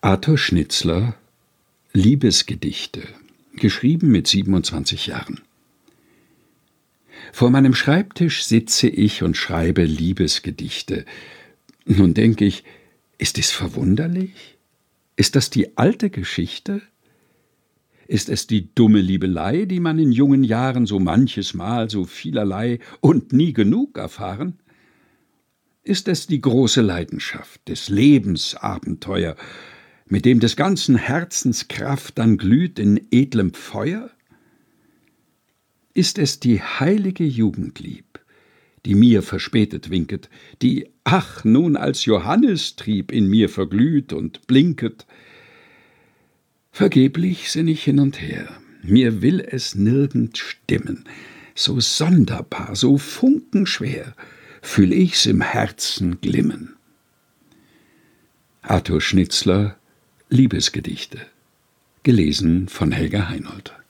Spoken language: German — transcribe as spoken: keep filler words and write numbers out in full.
Arthur Schnitzler, Liebesgedichte, geschrieben mit siebenundzwanzig Jahren. Vor meinem Schreibtisch sitze ich und schreibe Liebesgedichte. Nun denke ich, ist es verwunderlich? Ist das die alte Geschichte? Ist es die dumme Liebelei, die man in jungen Jahren so manches Mal, so vielerlei und nie genug erfahren? Ist es die große Leidenschaft, des Lebens Abenteuer, mit dem des ganzen Herzens Kraft dann glüht in edlem Feuer? Ist es die heilige Jugendlieb, die mir verspätet winket, die, ach, nun als Johannistrieb in mir verglüht und blinket? Vergeblich sinn ich hin und her, mir will es nirgend stimmen, so sonderbar, so funkenschwer fühl ich's im Herzen glimmen. Arthur Schnitzler, Liebesgedichte, gelesen von Helga Heinold.